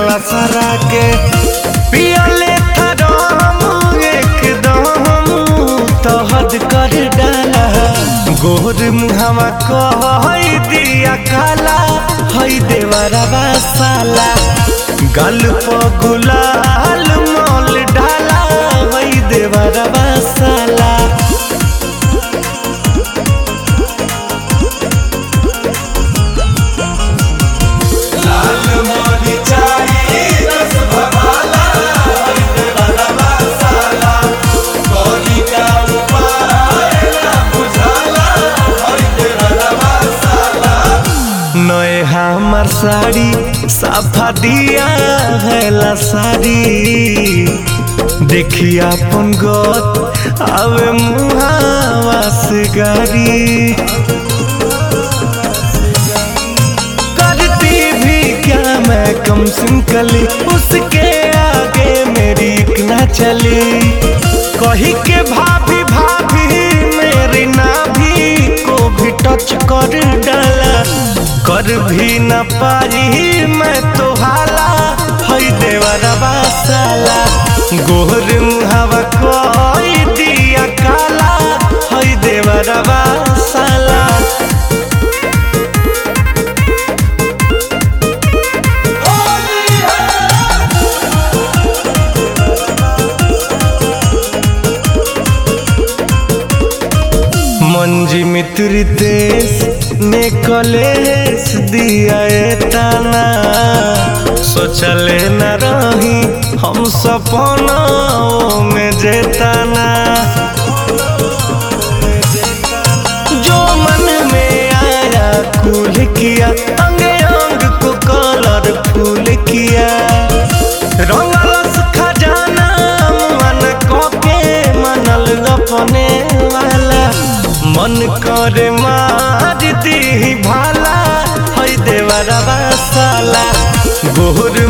पियावा सरा के पियले थरम एकदम तो हद कर डाला गोर मुहावा कह दिया काला हई देवरवा साला गल प गुलाल मोल डाला हई देवरवा साला नए हमर साड़ी साफा दिया है साड़ी देखिया अपन गोत आवे मुहावा से गारी करती भी क्या मैं कम सिंकली उसके आगे मेरी इतना चली कही के भाभी भाभी मेरी नाभी को भी टच कर डाला कर भी न पाई मैं तो हाला हई देवरवा साला गोर मुहावा कोई दिया काला हई देवरवा साला मंजी मित्र देश ने कलेश दिया ताना सोचले न रही हम सपनों में जेताना जो मन में आया कूल किया अंग अंग को कलर फूल किया रंगलस खजाना मन को के मनल अपने वाला मन करे मार दी भाला हई देवरवा साला गोर